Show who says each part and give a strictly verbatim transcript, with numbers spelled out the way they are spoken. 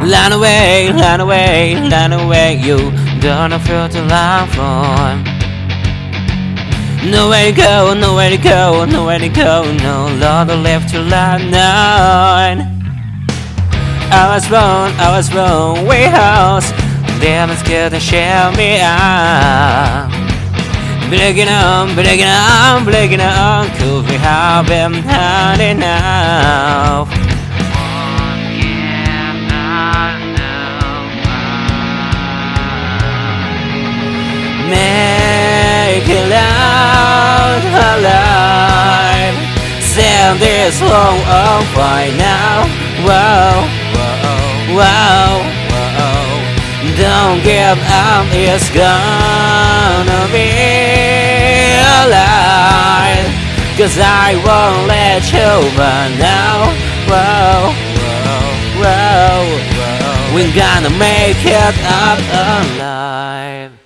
Speaker 1: Run away, run away, run away, you don't feel to love for. Nowhere to go, nowhere to go, nowhere to go, no longer left to run on. I was wrong, I was wrong, way house. Damn, it's scared to share me out. Breaking on, breaking on, breaking on, could we have been had enough? Make it out alive. Send this long on right now. Whoa, whoa, whoa, whoa. Don't give up, it's gonna be alive. Cause I won't let you burn now. Whoa, whoa, whoa, whoa. We're gonna make it up alive.